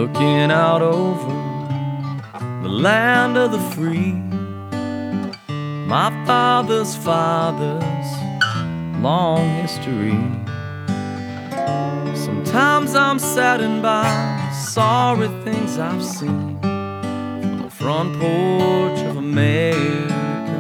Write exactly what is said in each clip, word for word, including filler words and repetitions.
looking out over the land of the free. My father's father's long history. Sometimes I'm saddened by sorry things I've seen from the front porch of America.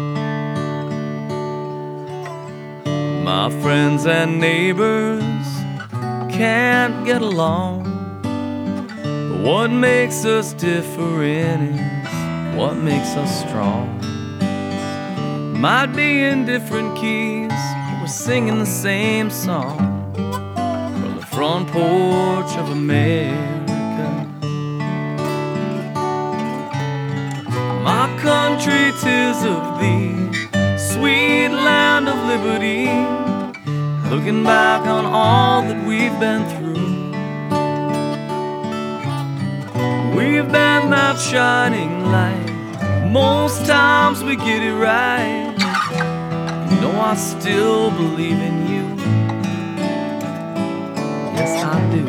My friends and neighbors can't get along, but what makes us different is what makes us strong. Might be in different keys, but we're singing the same song from the front porch of America. My country, 'tis of thee, sweet land of liberty. Looking back on all that we've been through, we've been that shining light. Most times we get it right. You know I still believe in you. Yes, I do.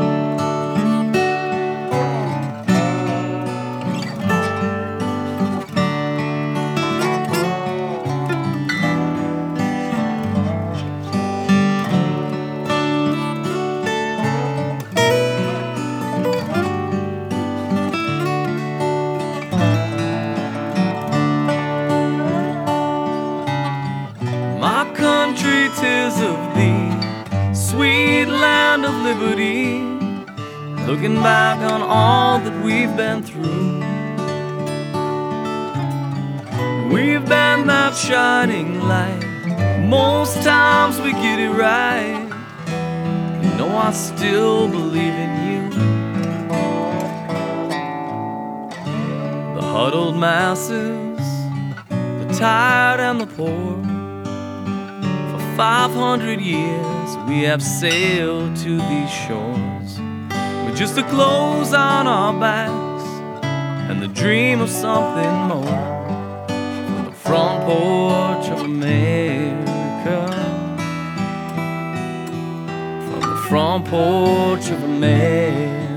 My country, 'tis of thee, sweet land of liberty. Looking back on all that we've been through, we've been that shining light. Most times we get it right. You know I still believe in you. The huddled masses, the tired and the poor, five hundred years we have sailed to these shores with just the clothes on our backs and the dream of something more. From the front porch of America, from the front porch of America.